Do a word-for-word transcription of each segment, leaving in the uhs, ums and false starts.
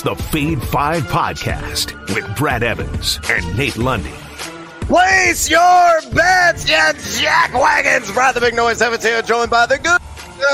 the Fade five Podcast with Brad Evans and Nate Lundy. Place your bets, you jackwagons! Brad the Big Noise Evans here, joined by the good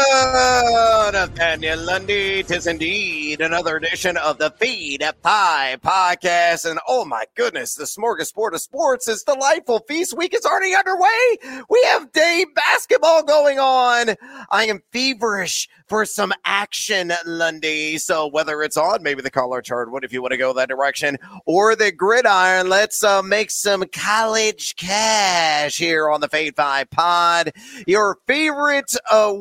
uh, Nathaniel Lundy. 'Tis indeed another edition of the Fade five Podcast. And oh my goodness, the smorgasbord of sports is delightful. Feast week is already underway. We have day basketball going on. I am feverish for some action, Lundy. So whether it's on maybe the collar chart, what if you want to go that direction, or the gridiron, let's uh, make some college cash here on the Fade five Pod. Your favorite uh,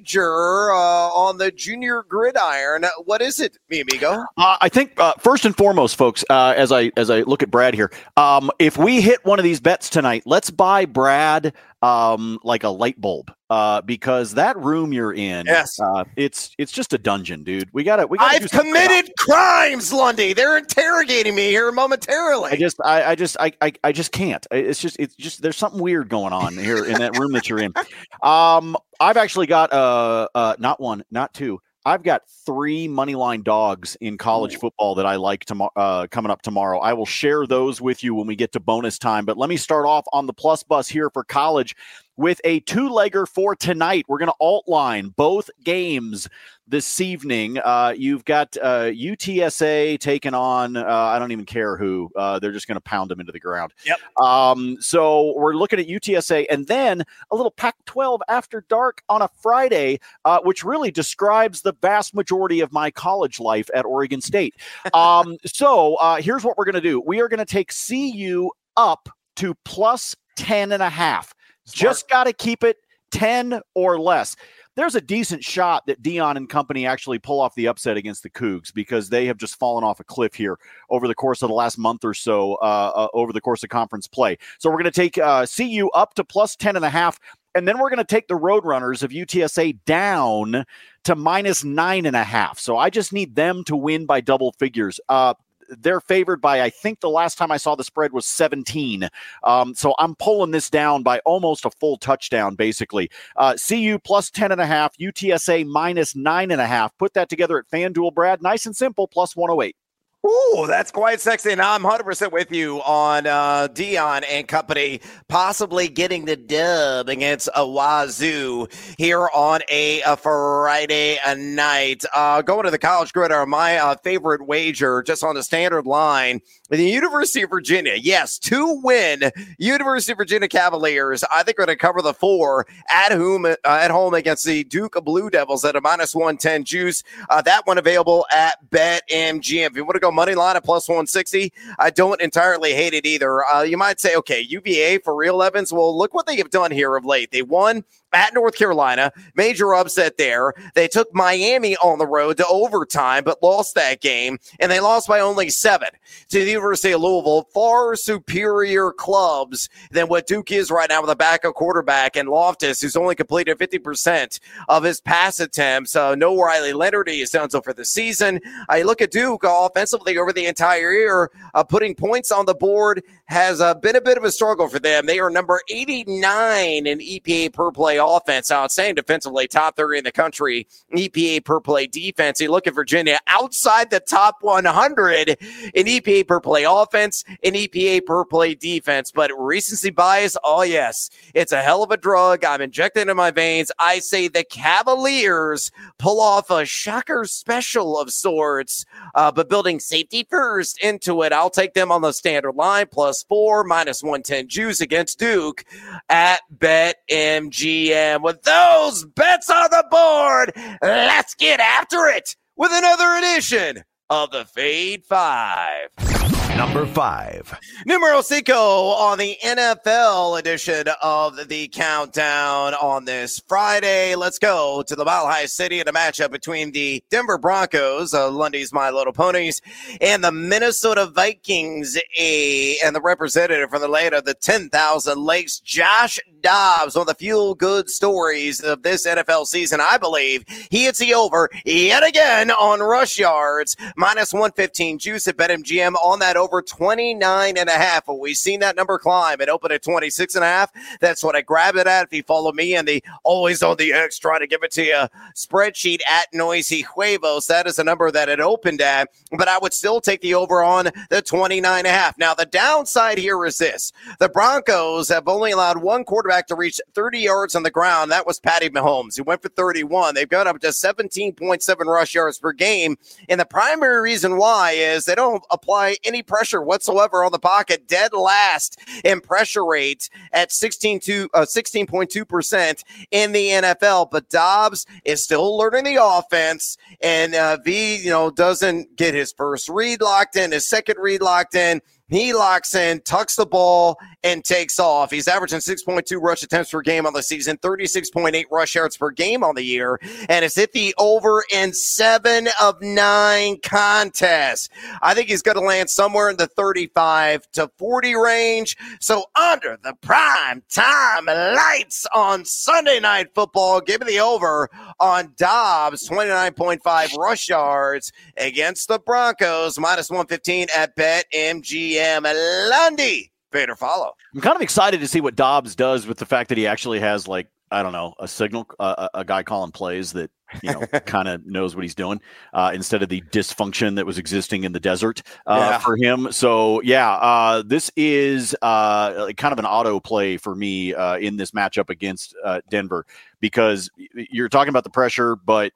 wager uh, on the junior gridiron, what is it, mi amigo? Uh, I think uh, first and foremost, folks, uh, as I as I look at Brad here, um, if we hit one of these bets tonight, let's buy Brad um, like a light bulb. Uh, because that room you're in, yes, uh, it's it's just a dungeon, dude. We gotta. We gotta I've committed crimes, Lundy. They're interrogating me here momentarily. I just, I, I just, I, I, I just can't. It's just, it's just. There's something weird going on here in that room that you're in. Um, I've actually got uh, uh, not one, not two. I've got three moneyline dogs in college football that I like tomorrow, uh, coming up tomorrow. I will share those with you when we get to bonus time. But let me start off on the plus bus here for college with a two-legger for tonight. We're going to outline both games this evening. Uh, you've got uh, U T S A taking on, uh, I don't even care who. Uh, they're just going to pound them into the ground. Yep. Um, so we're looking at U T S A, and then a little Pac twelve after dark on a Friday, uh, which really describes the vast majority of my college life at Oregon State. Um, so uh, here's what we're going to do. We are going to take C U up to plus ten and a half. Smart. Just got to keep it ten or less. There's a decent shot that Dion and company actually pull off the upset against the Cougs because they have just fallen off a cliff here over the course of the last month or so, uh, uh, over the course of conference play. So we're going to take uh, C U up to plus ten and a half, and then we're going to take the Roadrunners of U T S A down to minus nine and a half. So I just need them to win by double figures. Uh, They're favored by, I think the last time I saw the spread was seventeen. Um, so I'm pulling this down by almost a full touchdown, basically. Uh, C U plus ten and a half, U T S A minus nine and a half. Put that together at FanDuel, Brad. Nice and simple, plus one oh eight. Ooh, that's quite sexy. And I'm one hundred percent with you on uh, Dion and company possibly getting the dub against a Wazoo here on a, a Friday a night. Uh, going to the college gridiron, my uh, favorite wager just on the standard line. The University of Virginia, yes, to win. University of Virginia Cavaliers, I think, are going to cover the four at home, uh, at home against the Duke Blue Devils at a minus one ten juice. Uh, that one available at BetMGM. If you want to go money line at plus one sixty, I don't entirely hate it either. Uh, you might say, okay, U V A for real, Evans. Well, look what they have done here of late. They won at North Carolina, major upset there. They took Miami on the road to overtime, but lost that game, and they lost by only seven to the University of Louisville. Far superior clubs than what Duke is right now with a backup quarterback and Loftus, who's only completed fifty percent of his pass attempts. Uh, no Riley Leonard, he is done so for the season. I uh, look at Duke uh, offensively over the entire year, uh, putting points on the board has uh, been a bit of a struggle for them. They are number eighty-nine in E P A per play offense. Outstanding defensively, top thirty in the country. E P A per play defense. You look at Virginia outside the top one hundred in E P A per play offense and E P A per play defense. But recency bias, oh yes, it's a hell of a drug. I'm injected in my veins. I say the Cavaliers pull off a shocker special of sorts, uh, but building safety first into it. I'll take them on the standard line, plus four, minus one ten juice against Duke at BetMGM. With those bets on the board, let's get after it with another edition of the Fade Five. Number five. Numero cinco on the N F L edition of the Countdown on this Friday. Let's go to the Mile High City in a matchup between the Denver Broncos, uh, Lundy's My Little Ponies, and the Minnesota Vikings, a, and the representative from the land of the ten thousand Lakes, Josh Dobbs, one of the feel-good stories of this N F L season, I believe. He hits the over yet again on rush yards, minus one fifteen juice at BetMGM on that over twenty-nine and a half. Well, we've seen that number climb. It opened at twenty-six and a half. That's what I grabbed it at. If you follow me and the always on the X, trying to give it to you spreadsheet at Noisy Huevos, that is a number that it opened at, but I would still take the over on the twenty-nine and a half. Now, the downside here is this. The Broncos have only allowed one quarterback to reach thirty yards on the ground. That was Patty Mahomes. He went for thirty-one. They've got up to seventeen point seven rush yards per game. And the primary reason why is they don't apply any pressure whatsoever on the pocket. Dead last in pressure rate at sixteen point two percent in the N F L. But Dobbs is still learning the offense. And uh, V, you know, doesn't get his first read locked in, his second read locked in. He locks in, tucks the ball, and takes off. He's averaging six point two rush attempts per game on the season, thirty-six point eight rush yards per game on the year, and has hit the over in seven of nine contests. I think he's going to land somewhere in the thirty-five to forty range. So under the prime time lights on Sunday Night Football, give me the over on Dobbs, twenty-nine point five rush yards against the Broncos, minus one fifteen at BetMGM. Lundy, Vader follow. I'm kind of excited to see what Dobbs does with the fact that he actually has, like, I don't know, a signal, uh, a guy calling plays that, you know, kind of knows what he's doing uh, instead of the dysfunction that was existing in the desert uh, yeah. for him. So, yeah, uh, this is uh, kind of an auto play for me uh, in this matchup against uh, Denver, because you're talking about the pressure, but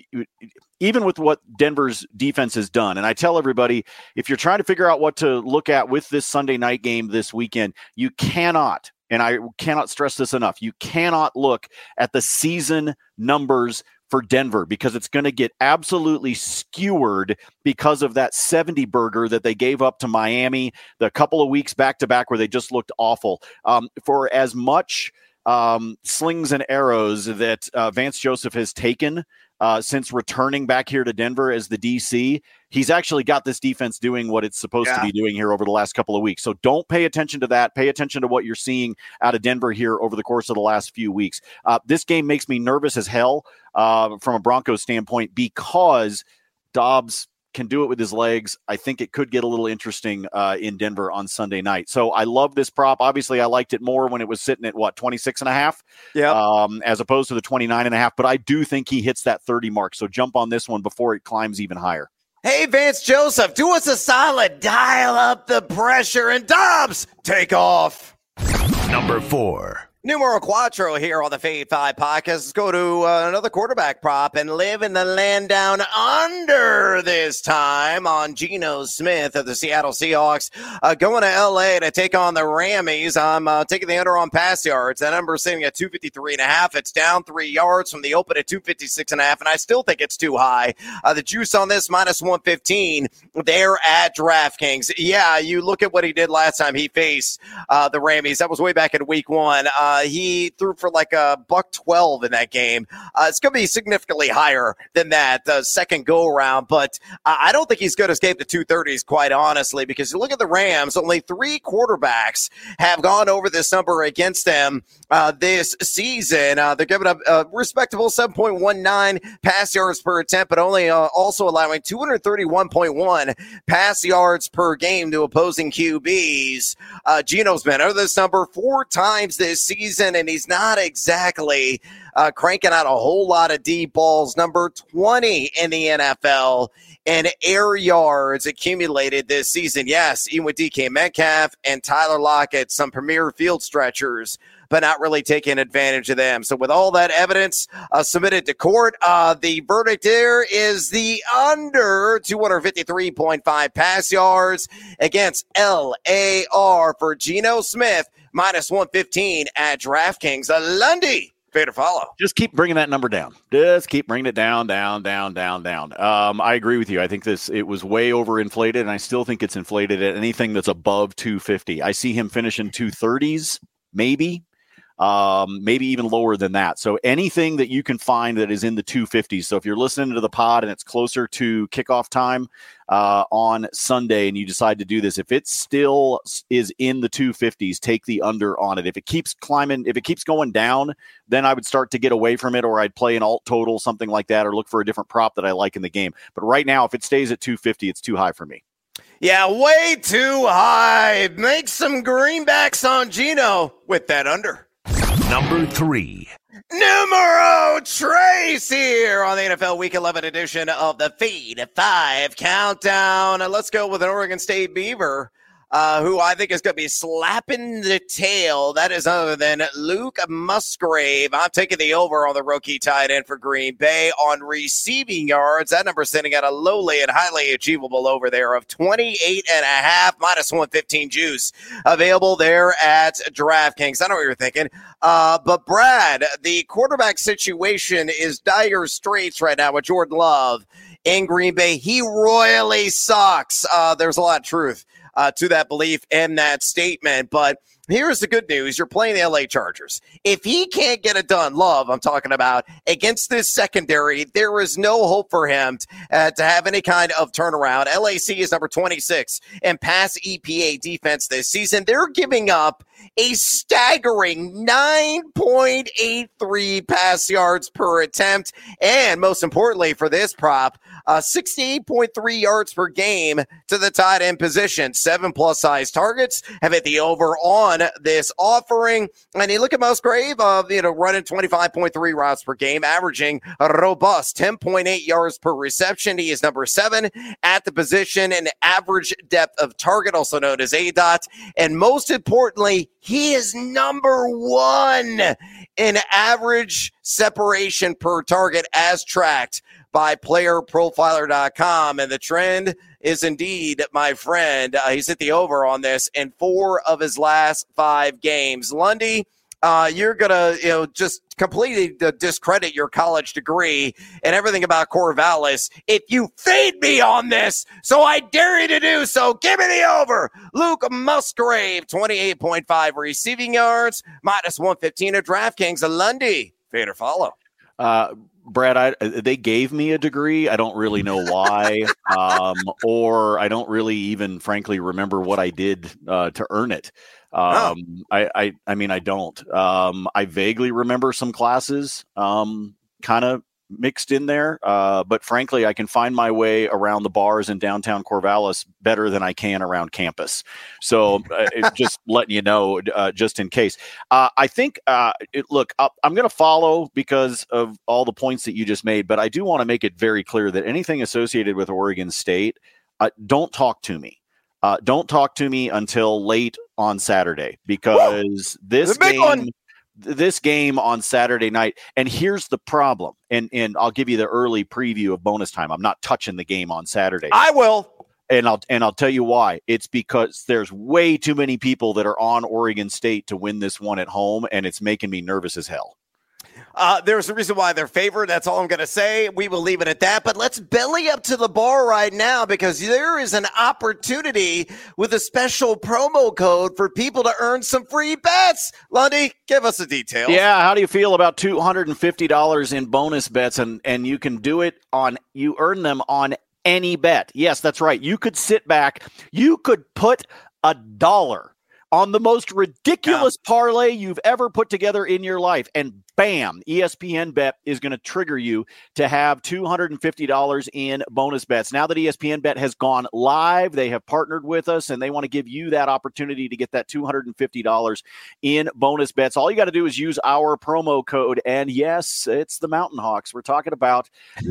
even with what Denver's defense has done, and I tell everybody, if you're trying to figure out what to look at with this Sunday night game this weekend, you cannot, and I cannot stress this enough, you cannot look at the season numbers for Denver, because it's going to get absolutely skewered because of that seventy burger that they gave up to Miami the couple of weeks back to back where they just looked awful. Um, for as much um, slings and arrows that uh, Vance Joseph has taken uh, since returning back here to Denver as the D C, he's actually got this defense doing what it's supposed yeah. to be doing here over the last couple of weeks. So don't pay attention to that. Pay attention to what you're seeing out of Denver here over the course of the last few weeks. Uh, this game makes me nervous as hell uh, from a Broncos standpoint, because Dobbs can do it with his legs. I think it could get a little interesting uh, in Denver on Sunday night. So I love this prop. Obviously, I liked it more when it was sitting at, what, twenty-six and a half, yeah, um, as opposed to the twenty-nine and a half. But I do think he hits that thirty mark. So jump on this one before it climbs even higher. Hey, Vance Joseph, do us a solid. Dial up the pressure, and Dobbs, take off. Number four. Numero Quattro here on the Fade five podcast. Let's go to uh, another quarterback prop and live in the land down under this time on Geno Smith of the Seattle Seahawks. Uh, going to L A to take on the Rammies. I'm uh, taking the under on pass yards. That number is sitting at two fifty-three and a half. It's down three yards from the open at two fifty-six and a half, and I still think it's too high. Uh, the juice on this, minus one fifteen. They're at DraftKings. Yeah, you look at what he did last time he faced uh, the Rammies. That was way back in week one. Uh, Uh, he threw for like a buck twelve in that game. Uh, it's going to be significantly higher than that the second go around, but uh, I don't think he's going to escape the two thirties, quite honestly, because you look at the Rams, only three quarterbacks have gone over this number against them uh, this season. Uh, they're giving up a respectable seven point one nine pass yards per attempt, but only uh, also allowing two thirty-one point one pass yards per game to opposing Q Bs. Uh, Geno's been over this number four times this season. Season, and he's not exactly uh, cranking out a whole lot of deep balls. Number twenty in the N F L in air yards accumulated this season. Yes, even with D K Metcalf and Tyler Lockett, some premier field stretchers, but not really taking advantage of them. So with all that evidence uh, submitted to court, uh, the verdict there is the under two fifty-three point five pass yards against L A R for Geno Smith, minus one fifteen at DraftKings. A Lundy, fair to follow. Just keep bringing that number down. Just keep bringing it down, down, down, down, down. Um, I agree with you. I think this it was way overinflated, and I still think it's inflated at anything that's above two fifty. I see him finishing two thirties, maybe. Um, maybe even lower than that. So anything that you can find that is in the two fifties. So if you're listening to the pod and it's closer to kickoff time uh, on Sunday and you decide to do this, if it still is in the two fifties, take the under on it. If it keeps climbing, if it keeps going down, then I would start to get away from it, or I'd play an alt total, something like that, or look for a different prop that I like in the game. But right now, if it stays at two fifty, it's too high for me. Yeah, way too high. Make some greenbacks on Geno with that under. Number three. Numero Trace here on the N F L Week eleven edition of the Feed five Countdown. And let's go with an Oregon State Beaver, uh, who I think is going to be slapping the tail. That is other than Luke Musgrave. I'm taking the over on the rookie tight end for Green Bay on receiving yards. That number sitting at a lowly and highly achievable over there of twenty-eight and a half, minus one fifteen juice available there at DraftKings. I know what you're thinking. Uh, but Brad, the quarterback situation is dire straits right now with Jordan Love in Green Bay. He royally sucks. Uh, there's a lot of truth Uh, to that belief and that statement. But here's the good news. You're playing the L A Chargers. If he can't get it done, Love, I'm talking about, against this secondary, there is no hope for him uh, to have any kind of turnaround. L A C is number twenty-six in pass E P A defense this season. They're giving up a staggering nine point eight three pass yards per attempt. And most importantly for this prop, uh, sixty-eight point three yards per game to the tight end position. Seven plus size targets have hit the over on this offering. And you look at Musgrave, uh, you know, running twenty-five point three routes per game, averaging a robust ten point eight yards per reception. He is number seven at the position in average depth of target, also known as A DOT. And most importantly, he is number one in average separation per target as tracked by player profiler dot com. And the trend is indeed, my friend, uh, he's hit the over on this in four of his last five games. Lundy, uh, you're going to you know just completely discredit your college degree and everything about Corvallis if you fade me on this. So I dare you to do so. Give me the over. Luke Musgrave, twenty-eight point five receiving yards, minus one fifteen at DraftKings. Lundy, fade or follow. Uh, Brad, I, they gave me a degree. I don't really know why, um, or I don't really even, frankly, remember what I did uh, to earn it. Um, oh. I, I, I mean, I don't. Um, I vaguely remember some classes, um, kind of mixed in there, uh, but frankly, I can find my way around the bars in downtown Corvallis better than I can around campus. So, uh, just letting you know, uh, just in case. Uh, I think, uh, it, look, I'll, I'm going to follow because of all the points that you just made, but I do want to make it very clear that anything associated with Oregon State, uh, don't talk to me. Uh, don't talk to me until late on Saturday because Whoa, this game. One. This game on Saturday night, and here's the problem, and and I'll give you the early preview of bonus time. I'm not touching the game on Saturday. I will, and I'll and I'll tell you why. It's because there's way too many people that are on Oregon State to win this one at home, and it's making me nervous as hell. Uh, there's a reason why they're favored. That's all I'm going to say. We will leave it at that. But let's belly up to the bar right now because there is an opportunity with a special promo code for people to earn some free bets. Lundy, give us the details. Yeah, how do you feel about two hundred fifty dollars in bonus bets? And, and you can do it on, you earn them on any bet. Yes, that's right. You could sit back. You could put a dollar on the most ridiculous yeah. parlay you've ever put together in your life. And bam, E S P N Bet is going to trigger you to have two hundred fifty dollars in bonus bets. Now that E S P N Bet has gone live, they have partnered with us, and they want to give you that opportunity to get that two hundred fifty dollars in bonus bets. All you got to do is use our promo code, and yes, it's the Mountain Hawks. We're talking about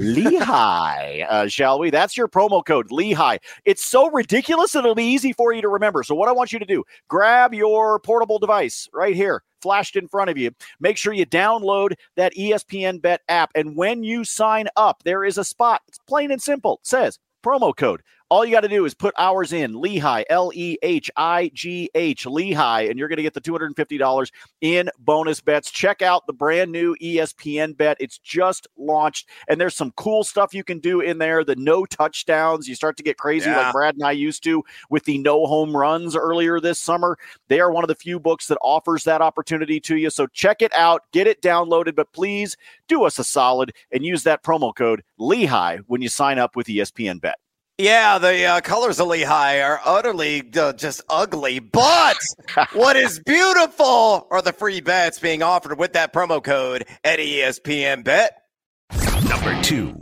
Lehigh, uh, shall we? That's your promo code, Lehigh. It's so ridiculous, it'll be easy for you to remember. So what I want you to do, grab your portable device right here, flashed in front of you. Make sure you download that E S P N Bet app. And when you sign up, there is a spot. It's plain and simple. It says promo code. All you got to do is put ours in, Lehigh, L E H I G H, Lehigh, and you're going to get the two hundred fifty dollars in bonus bets. Check out the brand new E S P N Bet. It's just launched, and there's some cool stuff you can do in there. The no touchdowns. You start to get crazy yeah. like Brad and I used to with the no home runs earlier this summer. They are one of the few books that offers that opportunity to you. So check it out. Get it downloaded, but please do us a solid and use that promo code Lehigh when you sign up with E S P N Bet. Yeah, the uh, colors of Lehigh are utterly uh, just ugly, but what is beautiful are the free bets being offered with that promo code at E S P N Bet. Number two.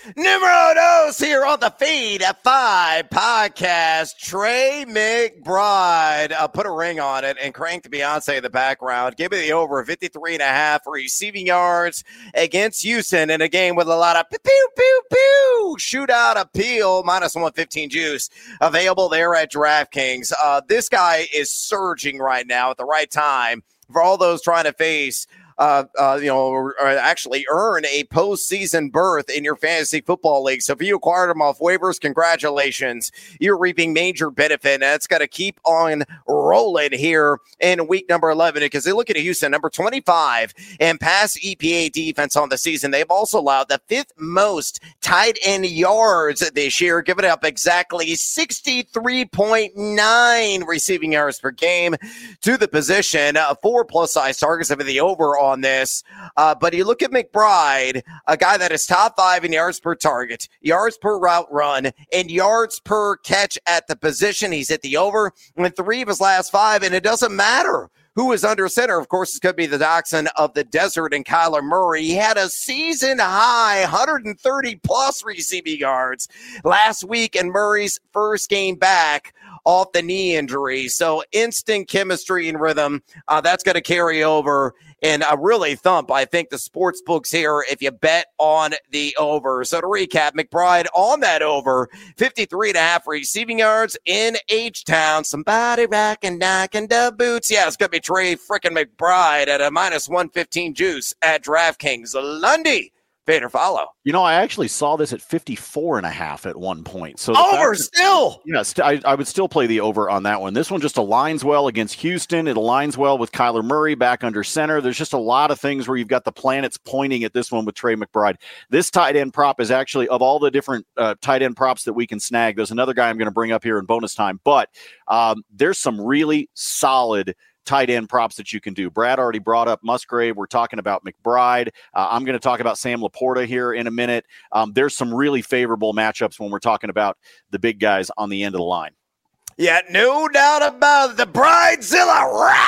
Numero dos here on the Feed at Five podcast. Trey McBride. Uh, put a ring on it and crank the Beyonce in the background. Give me the over fifty-three and a half receiving yards against Houston in a game with a lot of pew, pew, pew, pew. Shootout appeal. Minus one fifteen juice available there at DraftKings. Uh, this guy is surging right now at the right time for all those trying to face Uh, uh, you know, or, or actually earn a postseason berth in your fantasy football league. So if you acquired them off waivers, congratulations. You're reaping major benefit, and that's got to keep on rolling here in week number eleven because they look at Houston, number twenty-five in pass E P A defense on the season. They've also allowed the fifth most tight end yards this year, giving up exactly sixty-three point nine receiving yards per game to the position. Uh, four plus-size targets of the over on this. Uh, but you look at McBride, a guy that is top five in yards per target, yards per route run, and yards per catch at the position. He's hit the over in three of his last five, and it doesn't matter who is under center. Of course, it's going to be the Dachshund of the Desert and Kyler Murray. He had a season high one hundred thirty plus receiving yards last week in Murray's first game back off the knee injury. So instant chemistry and rhythm, uh, that's going to carry over and uh, really thump, I think, the sports books here if you bet on the over. So to recap, McBride on that over, fifty-three and a half receiving yards in H-Town. Somebody rocking, knocking the boots. Yeah, it's going to be Trey frickin' McBride at a minus one fifteen juice at DraftKings. Lundy. Vader follow. You know, I actually saw this at fifty-four and a half at one point. So over still. Yes, I, I would still play the over on that one. This one just aligns well against Houston. It aligns well with Kyler Murray back under center. There's just a lot of things where you've got the planets pointing at this one with Trey McBride. This tight end prop is actually, of all the different uh, tight end props that we can snag, there's another guy I'm going to bring up here in bonus time. But um, there's some really solid tight end props that you can do. Brad already brought up Musgrave. We're talking about McBride. Uh, I'm going to talk about Sam Laporta here in a minute. Um, there's some really favorable matchups when we're talking about the big guys on the end of the line. Yeah, no doubt about it. The Bridezilla.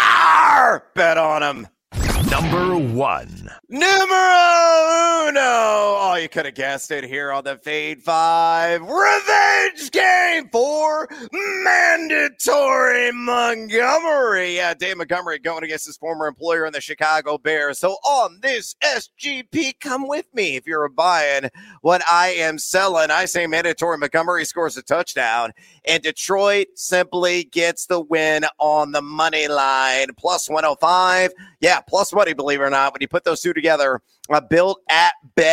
Rawr! Bet on him. Number one. Numero uno. Oh, you could have guessed it here on the Fade Five. Revenge game for Mandatory Montgomery. Yeah, Dave Montgomery going against his former employer in the Chicago Bears. So on this S G P, come with me if you're buying what I am selling. I say Mandatory Montgomery scores a touchdown, and Detroit simply gets the win on the money line. Plus one oh five. Yeah, plus money, believe it or not, when you put those two together. Uh, built at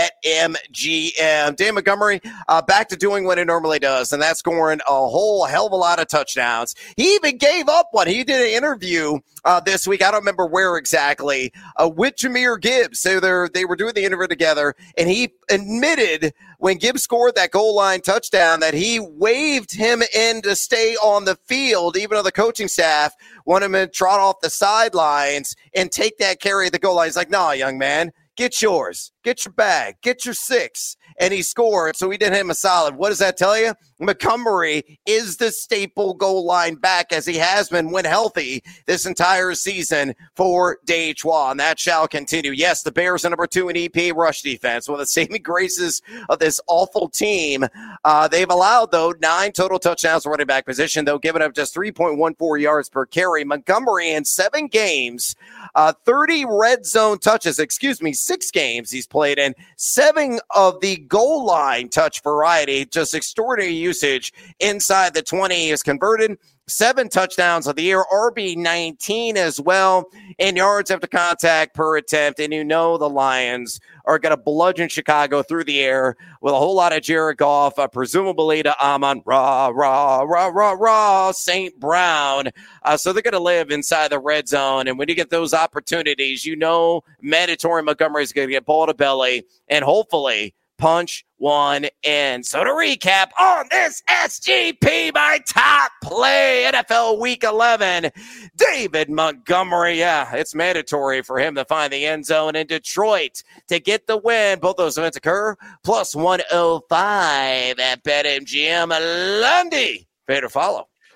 BetMGM. Dave Montgomery uh, back to doing what he normally does, and that's scoring a whole hell of a lot of touchdowns. He even gave up one. He did an interview uh, this week. I don't remember where exactly, uh, with Jahmyr Gibbs. So they they were doing the interview together, and he admitted when Gibbs scored that goal line touchdown that he waved him in to stay on the field, even though the coaching staff wanted him to trot off the sidelines and take that carry at the goal line. He's like, nah, young man. Get yours. Get your bag. Get your six. And he scored, so we did him a solid. What does that tell you? Montgomery is the staple goal line back, as he has been when healthy this entire season for Detroit, and that shall continue. Yes, the Bears are number two in E P A rush defense. One of the saving graces of this awful team. Uh, they've allowed, though, nine total touchdowns for running back position, though giving up just three point one four yards per carry. Montgomery in seven games, uh, thirty red zone touches, excuse me, six games he's played in, seven of the goal line touch variety, just extraordinary usage inside the twenty. Is converted seven touchdowns of the year, R B nineteen as well, and yards after contact per attempt. And you know the Lions are going to bludgeon Chicago through the air with a whole lot of Jared Goff, uh, presumably to Amon Ra, Ra, Ra, Ra, Ra, Saint Brown. Uh, so they're going to live inside the red zone. And when you get those opportunities, you know Mandatory Montgomery is going to get ball to belly and hopefully punch one in. So to recap on this S G P, my top play, N F L Week eleven, David Montgomery. Yeah, it's mandatory for him to find the end zone in Detroit to get the win. Both those events occur. Plus one oh five at BetMGM. Lundy, Vader follow.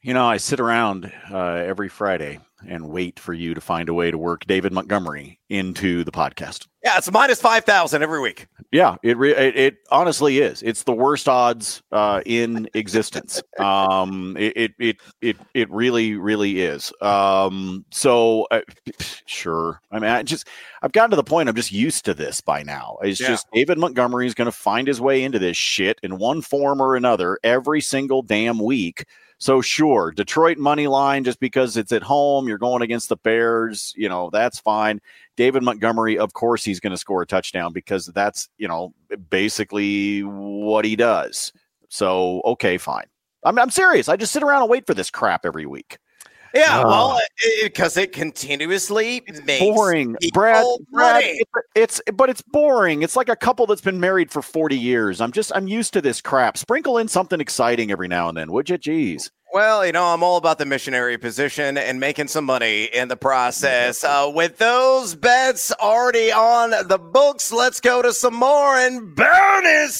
You know, I sit around uh, every Friday and wait for you to find a way to work David Montgomery into the podcast. Yeah, it's minus five thousand every week. Yeah, it, re- it it honestly is. It's the worst odds uh, in existence. Um, it, it it it it really really is. Um, so uh, sure. I mean, I just I've gotten to the point. I'm just used to this by now. It's Yeah. just David Montgomery is going to find his way into this shit in one form or another every single damn week. So sure, Detroit money line, just because it's at home, you're going against the Bears, you know, that's fine. David Montgomery, of course, he's going to score a touchdown because that's, you know, basically what he does. So, okay, fine. I'm, I'm serious. I just sit around and wait for this crap every week. Yeah, Oh. well, because it, it continuously makes Boring, people Brad. Brad money. it's, it's but it's boring. It's like a couple that's been married for forty years. I'm just I'm used to this crap. Sprinkle in something exciting every now and then, would you? Jeez. Well, you know, I'm all about the missionary position and making some money in the process. Uh, with those bets already on the books, let's go to some more and bonus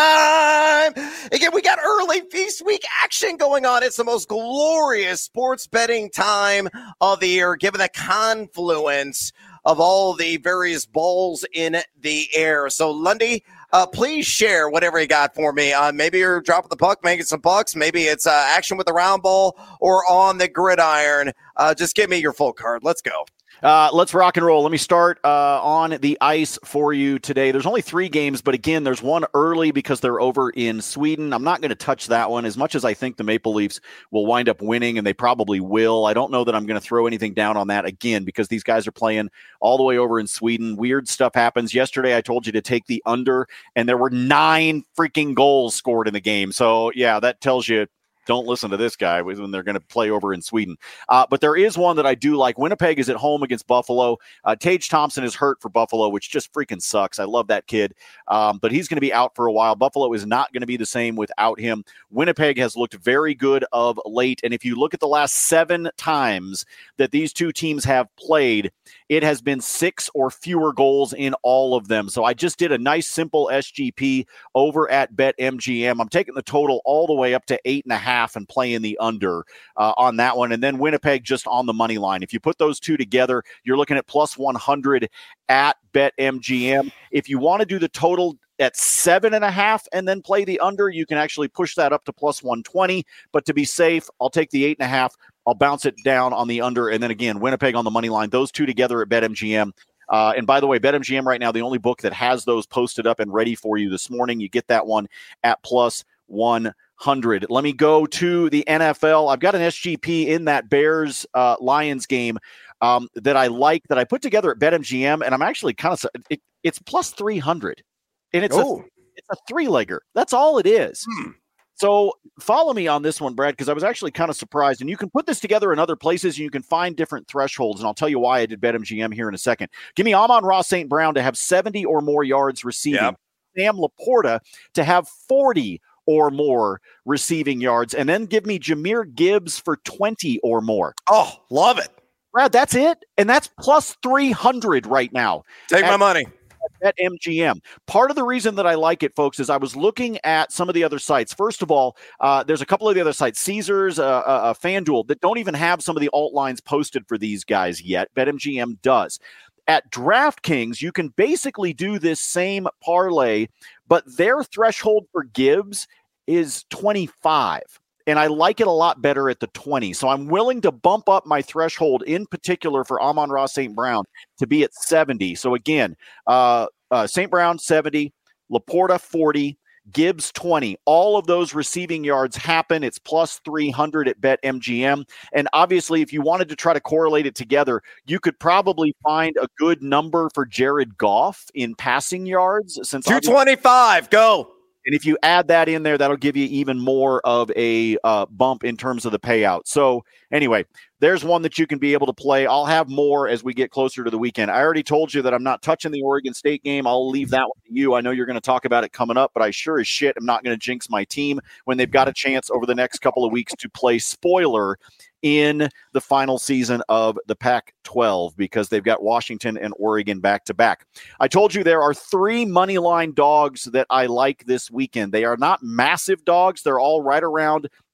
time. Again, we got early feast week action going on. It's the most glorious sports betting time of the year, given the confluence of all the various balls in the air. So, Lundy, Uh, please share whatever you got for me. Uh, maybe you're dropping the puck, making some bucks. Maybe it's uh, action with the round ball or on the gridiron. Uh, just give me your full card. Let's go. Uh, let's rock and roll. Let me start uh, on the ice for you today. There's only three games, but again, there's one early because they're over in Sweden. I'm not going to touch that one as much as I think the Maple Leafs will wind up winning, and they probably will. I don't know that I'm going to throw anything down on that again because these guys are playing all the way over in Sweden. Weird stuff happens. Yesterday, I told you to take the under, and there were nine freaking goals scored in the game. So, yeah, that tells you don't listen to this guy when they're going to play over in Sweden. Uh, but there is one that I do like. Winnipeg is at home against Buffalo. Uh, Tage Thompson is hurt for Buffalo, which just freaking sucks. I love that kid. Um, but he's going to be out for a while. Buffalo is not going to be the same without him. Winnipeg has looked very good of late. And if you look at the last seven times that these two teams have played, it has been six or fewer goals in all of them. So I just did a nice, simple S G P over at BetMGM. I'm taking the total all the way up to eight and a half and playing the under uh, on that one. And then Winnipeg just on the money line. If you put those two together, you're looking at plus one hundred at BetMGM. If you want to do the total at seven and a half and then play the under, you can actually push that up to plus one twenty. But to be safe, I'll take the eight and a half. I'll bounce it down on the under. And then again, Winnipeg on the money line. Those two together at BetMGM. Uh, and by the way, BetMGM right now, the only book that has those posted up and ready for you this morning. You get that one at plus one hundred. Let me go to the N F L. I've got an S G P in that Bears uh, Lions game um, that I like that I put together at BetMGM, and I'm actually kind of it, it's plus three hundred, and it's Oh. a it's a three legger. That's all it is. Hmm. So follow me on this one, Brad, because I was actually kind of surprised. And you can put this together in other places, and you can find different thresholds. And I'll tell you why I did BetMGM here in a second. Give me Amon-Ra Saint Brown to have seventy or more yards receiving. Yep. Sam Laporta to have forty or more receiving yards. And then give me Jahmyr Gibbs for twenty or more. Oh, love it. Brad, that's it. And that's plus three hundred right now. Take At- my money. At M G M. Part of the reason that I like it, folks, is I was looking at some of the other sites. First of all, uh, there's a couple of the other sites, Caesars, uh, uh, uh, FanDuel, that don't even have some of the alt lines posted for these guys yet. BetMGM does. At DraftKings, you can basically do this same parlay, but their threshold for Gibbs is twenty-five. And I like it a lot better at the twenty. So I'm willing to bump up my threshold in particular for Amon-Ra Saint Brown to be at seventy. So again, uh, uh, Saint Brown seventy, Laporta forty, Gibbs twenty. All of those receiving yards happen. It's plus three hundred at BetMGM. And obviously, if you wanted to try to correlate it together, you could probably find a good number for Jared Goff in passing yards. Since two twenty-five. Go. And if you add that in there, that'll give you even more of a uh, bump in terms of the payout. So anyway, there's one that you can be able to play. I'll have more as we get closer to the weekend. I already told you that I'm not touching the Oregon State game. I'll leave that one to you. I know you're going to talk about it coming up, but I sure as shit am not going to jinx my team when they've got a chance over the next couple of weeks to play spoiler in the final season of the Pac twelve because they've got Washington and Oregon back to back. I told you there are three money line dogs that I like this weekend. They are not massive dogs. They're all right around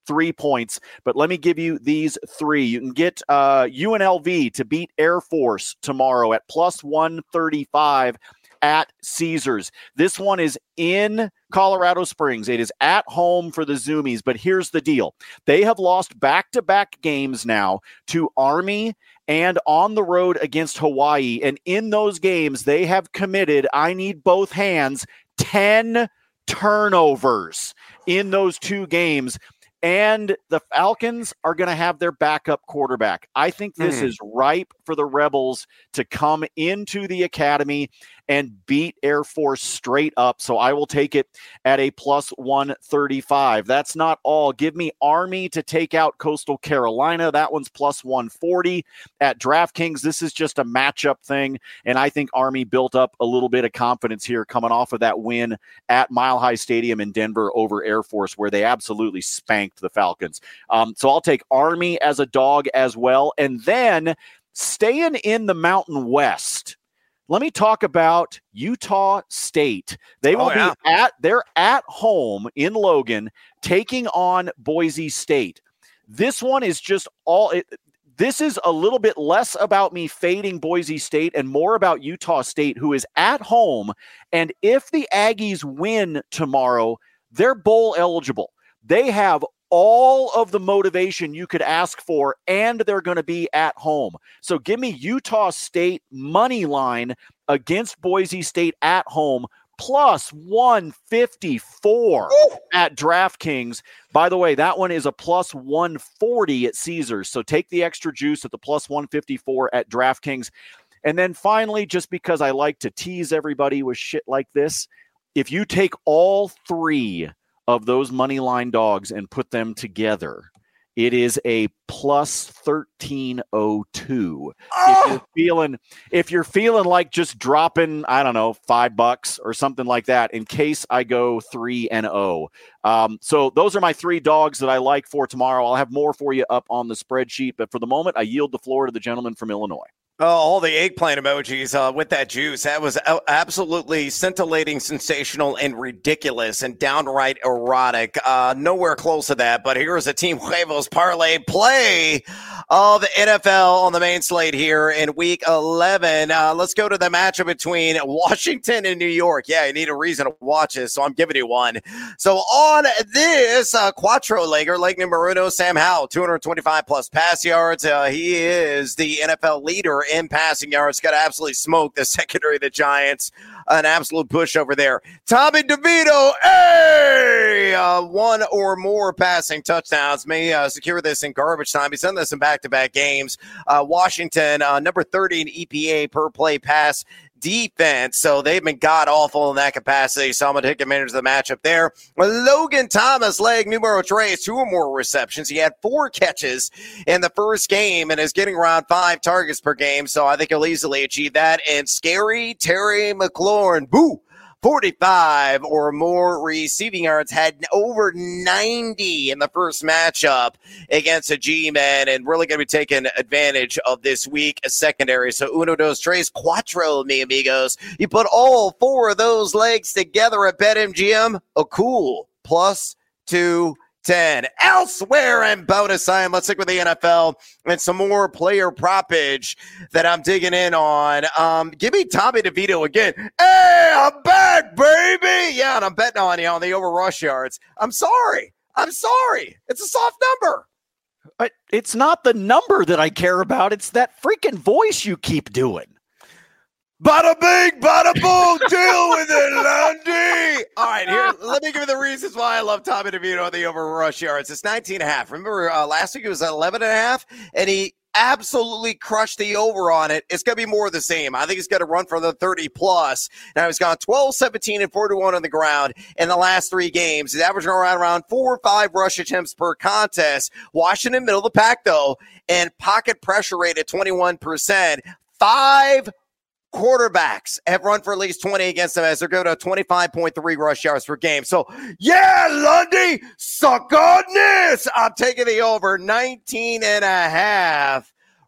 three points. But let me give you these three. You can get uh, U N L V to beat Air Force tomorrow at plus one thirty-five at Caesars. This one is in Colorado Springs. It is at home for the Zoomies, but here's the deal. They have lost back-to-back games now to Army and on the road against Hawaii. And in those games, they have committed, I need both hands, ten turnovers in those two games. And the Falcons are going to have their backup quarterback. I think this mm. is ripe for the Rebels to come into the academy and beat Air Force straight up. So I will take it at a plus one thirty-five. That's not all. Give me Army to take out Coastal Carolina. That one's plus one forty at DraftKings. This is just a matchup thing, and I think Army built up a little bit of confidence here coming off of that win at Mile High Stadium in Denver over Air Force, where they absolutely spanked the Falcons. Um, so I'll take Army as a dog as well. And then staying in the Mountain West, let me talk about Utah State. They will oh, yeah. be at, they're at home in Logan taking on Boise State. This one is just all, it, this is a little bit less about me fading Boise State and more about Utah State, who is at home. And if the Aggies win tomorrow, they're bowl eligible. They have all of the motivation you could ask for, and they're going to be at home. So give me Utah State money line against Boise State at home, plus one fifty-four Ooh. At DraftKings. By the way, that one is a plus one forty at Caesars. So take the extra juice at the plus one fifty-four at DraftKings. And then finally, just because I like to tease everybody with shit like this, if you take all three of those money line dogs and put them together, it is a plus thirteen oh two. Oh! If you're feeling, if you're feeling like just dropping, I don't know, five bucks or something like that, in case I go three and oh. Um, so those are my three dogs that I like for tomorrow. I'll have more for you up on the spreadsheet, but for the moment, I yield the floor to the gentleman from Illinois. Oh, all the eggplant emojis uh, with that juice. That was absolutely scintillating, sensational, and ridiculous, and downright erotic. Uh, nowhere close to that, but here's a Team Huevos parlay play of the N F L on the main slate here in Week eleven. Uh, let's go to the matchup between Washington and New York. Yeah, you need a reason to watch this, so I'm giving you one. So on this uh, Quattro legger, leg numero uno, Sam Howell, two twenty-five plus pass yards. Uh, he is the N F L leader in passing yards. Got to absolutely smoke the secondary of the Giants. An absolute push over there. Tommy DeVito, hey! Uh, one or more passing touchdowns may uh, secure this in garbage time. He's done this in back-to-back games. Uh, Washington, uh, number thirty in E P A per play pass defense, so they've been god-awful in that capacity, so I'm going to take advantage of the matchup there. Logan Thomas, leg numero tres, two or more receptions. He had four catches in the first game and is getting around five targets per game, so I think he'll easily achieve that. And scary Terry McLaurin, boo! forty-five or more receiving yards, had over ninety in the first matchup against a G-Man, and really going to be taking advantage of this week a secondary. So uno, dos, tres, cuatro, mi amigos. You put all four of those legs together at BetMGM, a cool plus two ten. Elsewhere in bonus time, let's stick with the N F L and some more player propage that I'm digging in on. Um, give me Tommy DeVito again. Hey, I'm back, baby. Yeah, and I'm betting on you on the over rush yards. I'm sorry. I'm sorry. It's a soft number. But it's not the number that I care about. It's that freaking voice you keep doing. Bada bing, bada boom, deal with it, Lundy. All right, here, let me give you the reasons why I love Tommy DeVito on the over rush yards. It's nineteen and a half. Remember uh, last week it was eleven and a half, and he absolutely crushed the over on it. It's going to be more of the same. I think he's going to run for the thirty plus. Now he's gone twelve, seventeen, and forty-one on the ground in the last three games. He's averaging around, around four or five rush attempts per contest. Washington, middle of the pack, though, and pocket pressure rate at twenty-one percent. Five quarterbacks have run for at least twenty against them as they go to twenty-five point three rush yards per game. So, yeah, Lundy, suck on this. I'm taking the over nineteen and a half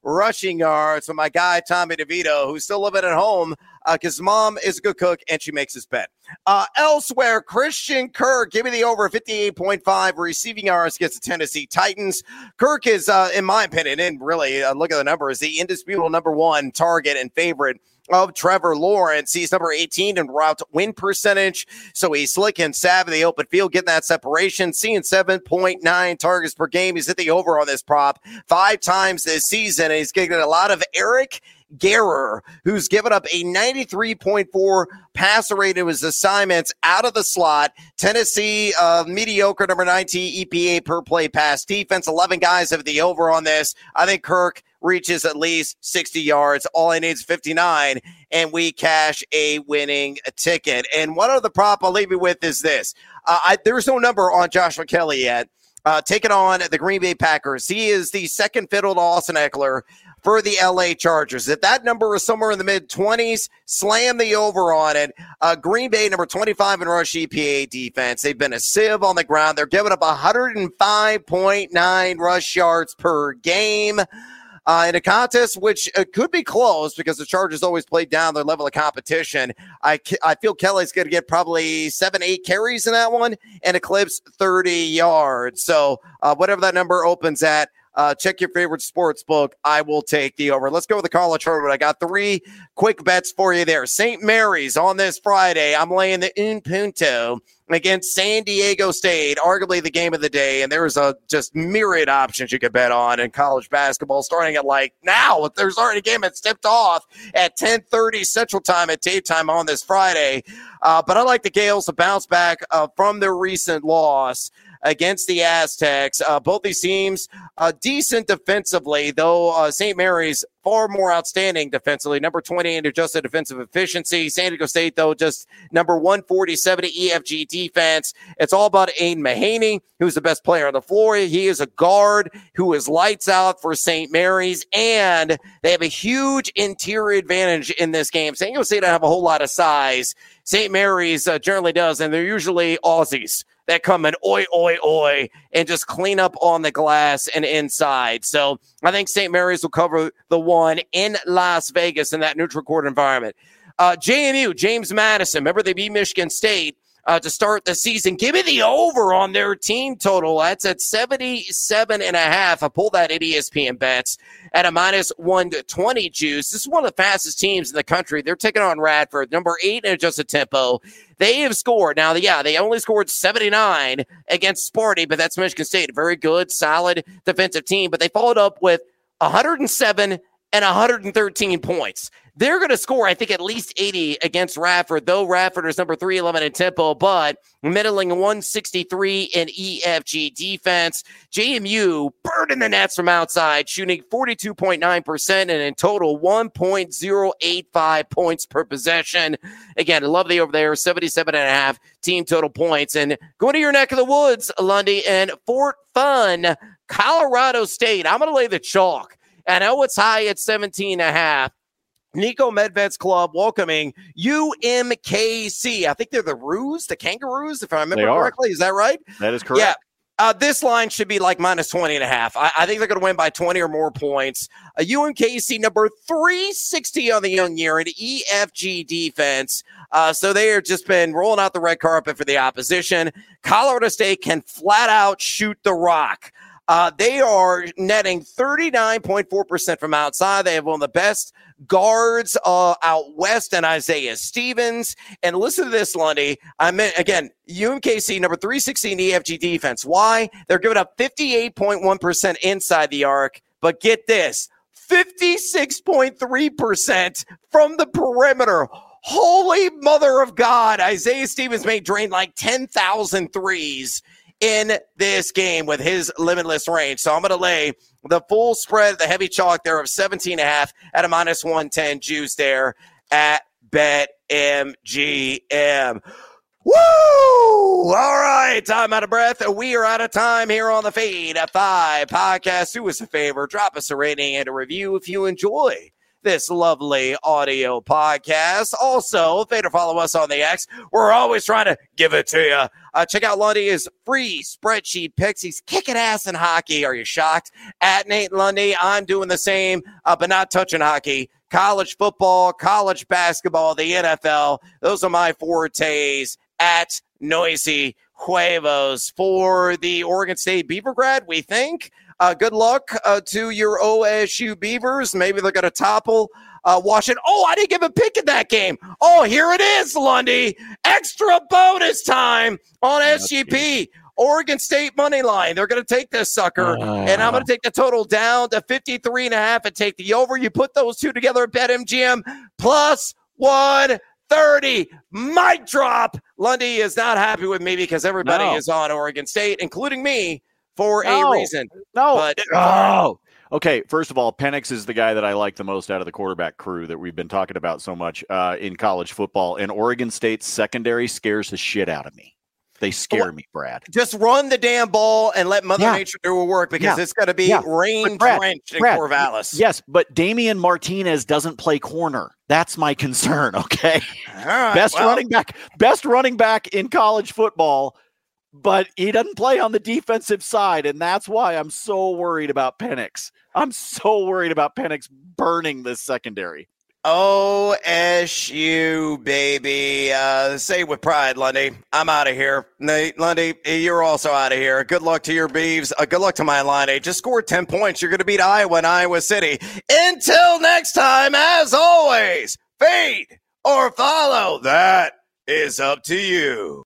rushing yards from my guy, Tommy DeVito, who's still living at home because uh, mom is a good cook and she makes his bed. Uh, elsewhere, Christian Kirk, give me the over fifty-eight point five receiving yards against the Tennessee Titans. Kirk is, uh, in my opinion, and really uh, look at the numbers, the indisputable number one target and favorite of Trevor Lawrence. He's number eighteen in route win percentage, so he's slick and savvy in the open field, getting that separation, seeing seven point nine targets per game. He's hit the over on this prop five times this season, and he's getting a lot of Eric Garror, who's given up a ninety-three point four passer rate in his assignments out of the slot. Tennessee, uh, mediocre number nineteen E P A per play pass defense. eleven guys have the over on this. I think Kirk reaches at least sixty yards. All he needs is fifty-nine, and we cash a winning ticket. And one other prop I'll leave you with is this. Uh, I, there's no number on Joshua Kelly yet. Uh, taking on the Green Bay Packers. He is the second fiddle to Austin Eckler for the L A Chargers. If that number is somewhere in the mid-twenties, slam the over on it. Uh, Green Bay, number twenty-five in rush E P A defense. They've been a sieve on the ground. They're giving up one hundred five point nine rush yards per game. Uh, in a contest which uh, could be close because the Chargers always play down their level of competition. I, I feel Kelly's going to get probably seven, eight carries in that one and eclipse thirty yards. So uh, whatever that number opens at, Uh, check your favorite sports book. I will take the over. Let's go with the college tournament. I got three quick bets for you there. Saint Mary's on this Friday. I'm laying the un punto against San Diego State, arguably the game of the day. And there's a just myriad options you could bet on in college basketball, starting at like now. There's already a game that's tipped off at ten thirty Central Time at tape time on this Friday. Uh, but I like the Gales to bounce back uh, from their recent loss against the Aztecs. Uh, both these teams uh, decent defensively, though uh, Saint Mary's far more outstanding defensively, number twenty in adjusted defensive efficiency. San Diego State, though, just number one forty-seven E F G defense. It's all about Aiden Mahaney, who's the best player on the floor. He is a guard who is lights out for Saint Mary's, and they have a huge interior advantage in this game. San Diego State don't have a whole lot of size. Saint Mary's uh, generally does, and they're usually Aussies that come in oi, oi, oi, and just clean up on the glass and inside. So I think Saint Mary's will cover the one in Las Vegas in that neutral court environment. Uh, J M U, James Madison, remember they beat Michigan State uh, to start the season. Give me the over on their team total. That's at seventy-seven and a half. I pulled that at E S P N Bets at a minus one twenty juice. This is one of the fastest teams in the country. They're taking on Radford, number eight in adjusted tempo. They have scored. Now, yeah, they only scored seventy-nine against Sparty, but that's Michigan State. A very good, solid defensive team. But they followed up with one hundred seven and one hundred thirteen points. They're going to score, I think, at least eighty against Radford, though Radford is number three eleven in tempo, but middling one sixty-three in E F G defense. J M U burning the nets from outside, shooting forty-two point nine percent and in total one point oh eight five points per possession. Again, I love the over there, seventy-seven and a half team total points. And going to your neck of the woods, Lundy, and Fort Fun, Colorado State. I'm going to lay the chalk. I know it's high at seventeen and a half. Nico Medved's club welcoming U M K C. I think they're the Roos, the Kangaroos, if I remember correctly. Is that right? That is correct. Yeah. Uh, this line should be like minus twenty and a half. I, I think they're going to win by twenty or more points. Uh, U M K C number three sixty on the young year in E F G defense. Uh, so they have just been rolling out the red carpet for the opposition. Colorado State can flat out shoot the rock. Uh, they are netting thirty-nine point four percent from outside. They have one of the best guards uh, out west and Isaiah Stevens. And listen to this, Lundy. I mean, again, U M K C number three sixteen E F G defense. Why? They're giving up fifty-eight point one percent inside the arc. But get this, fifty-six point three percent from the perimeter. Holy mother of God. Isaiah Stevens may drain like ten thousand threes in this game with his limitless range. So I'm going to lay the full spread, the heavy chalk there of seventeen and a half at a minus one ten juice there at BetMGM. Woo! All right, I'm out of breath. We are out of time here on the Fade at Five podcast. Do us a favor, drop us a rating and a review if you enjoy this lovely audio podcast. Also, feel to follow us on the X. We're always trying to give it to you. Uh, check out Lundy's free spreadsheet picks. He's kicking ass in hockey. Are you shocked? At Nate Lundy, I'm doing the same, uh, but not touching hockey. College football, college basketball, the N F L. Those are my fortes at Noisy Huevos for the Oregon State Beaver grad, we think. Uh, good luck uh, to your O S U Beavers. Maybe they're going to topple uh, Washington. Oh, I didn't give a pick in that game. Oh, here it is, Lundy. Extra bonus time on S G P. Oregon State money line. They're going to take this sucker, uh, and I'm going to take the total down to fifty-three and a half and take the over. You put those two together at BetMGM plus one thirty. Mic drop. Lundy is not happy with me because everybody no. is on Oregon State, including me, for no. a reason. No. But, oh. Okay, first of all, Penix is the guy that I like the most out of the quarterback crew that we've been talking about so much uh, in college football, and Oregon State's secondary scares the shit out of me. They scare me, Brad. Just run the damn ball and let Mother yeah. Nature do her work because yeah. it's going to be yeah. rain-drenched in Brad, Corvallis. Yes, but Damian Martinez doesn't play corner. That's my concern, okay? All right, best well. running back, best running back in college football, but he doesn't play on the defensive side, and that's why I'm so worried about Penix. I'm so worried about Penix burning this secondary. O S U, baby. Uh, say with pride, Lundy. I'm out of here. Nate, Lundy, you're also out of here. Good luck to your Beavs. Uh, good luck to my Illini. Just scored ten points. You're going to beat Iowa and Iowa City. Until next time, as always, fade or follow. That is up to you.